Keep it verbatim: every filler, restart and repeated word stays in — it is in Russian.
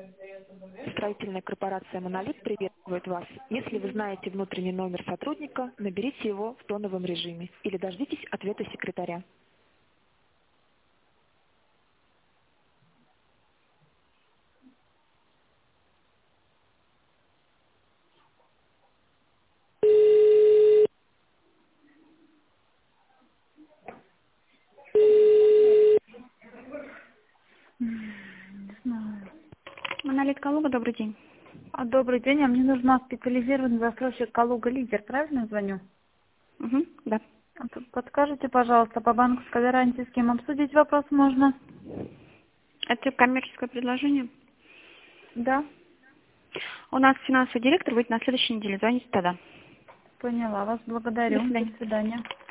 Строительная корпорация «Монолит» приветствует вас. Если вы знаете внутренний номер сотрудника, наберите его в тоновом режиме или дождитесь ответа секретаря. М, Не знаю. «Монолит» Калуга, добрый день. А, добрый день, а мне нужна специализированный застройщик Калуга Лидер, правильно звоню? Угу, да. А то подскажите, пожалуйста, по банковской гарантии с кем обсудить вопрос можно? Это коммерческое предложение. Да, У нас финансовый директор будет на следующей неделе. Звоните тогда. поняла вас, До благодарю. До свидания. свидания.